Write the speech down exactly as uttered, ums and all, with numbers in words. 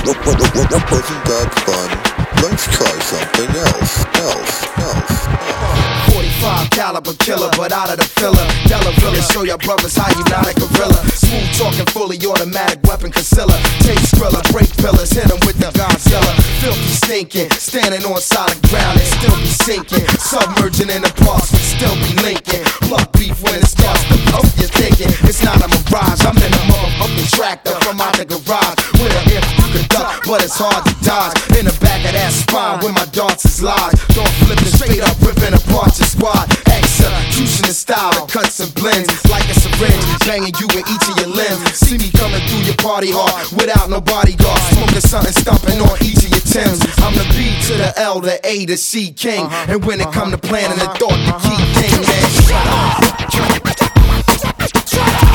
Wasn't that fun? Let's try something else, else, else. forty-five caliber killer, but out of the filler. Della Villa, show your brothers how you not a gorilla. Smooth talking, fully automatic weapon concealer. Take skrilla, break pillars, hit 'em with the Godzilla. Filthy stinking, standing on solid ground and still be sinking. Submerging in the parks, but still be linking. Blood beef when it starts to pump, you're thinking it's not a mirage. I'm in a motherfucking tractor from out the garage. With a if you could duck, but it's hard to dodge. In the back of that spine, where my darts is lodged. Don't flip it straight up, ripping apart your squad. Execution in style that cuts and blends like a syringe, banging you in each of your limbs. See me coming through your party hard without no bodyguard, smoking something, stomping on each of your Timbs. I'm the B to the L, the A to C king, and when it come to planning the thought, the key thing, man.